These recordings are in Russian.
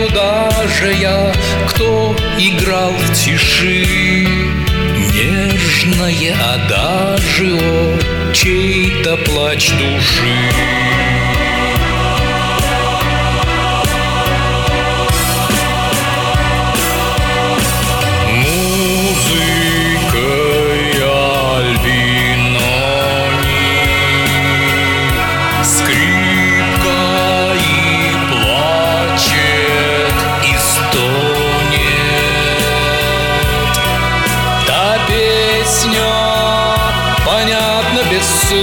туда же я, кто играл в тиши нежное адажио, чей-то плач души. Понятно без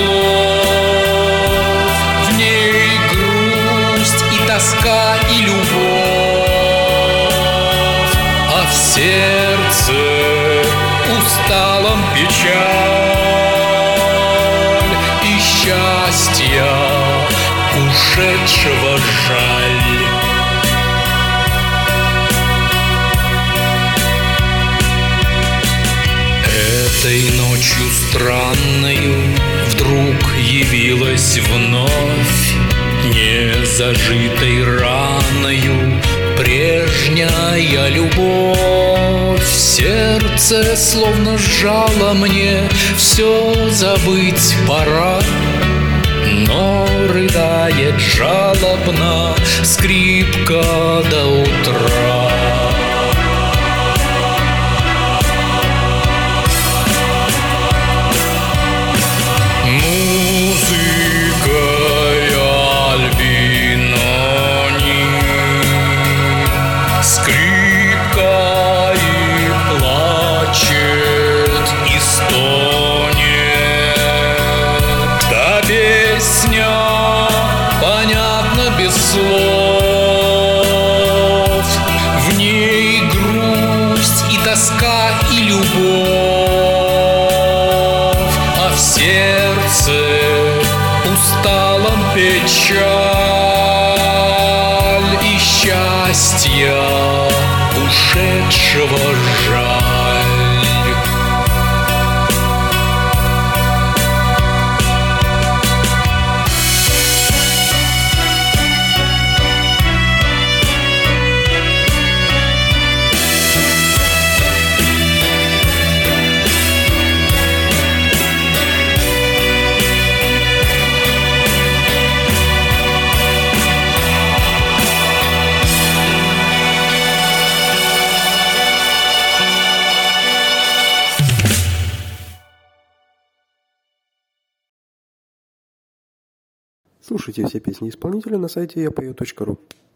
слов, в ней грусть и тоска и любовь, а в сердце усталом печаль и счастья ушедшего жаль. Этой ночью странною вдруг явилась вновь незажитой раною прежняя любовь. Сердце словно сжало мне, все забыть пора, но рыдает жалобно скрипка до утра. Понятно без слов, в ней грусть и тоска и любовь, а в сердце усталом печаль и счастья ушедшего жаль. Слушайте все песни исполнителя на сайте yapeo.ru.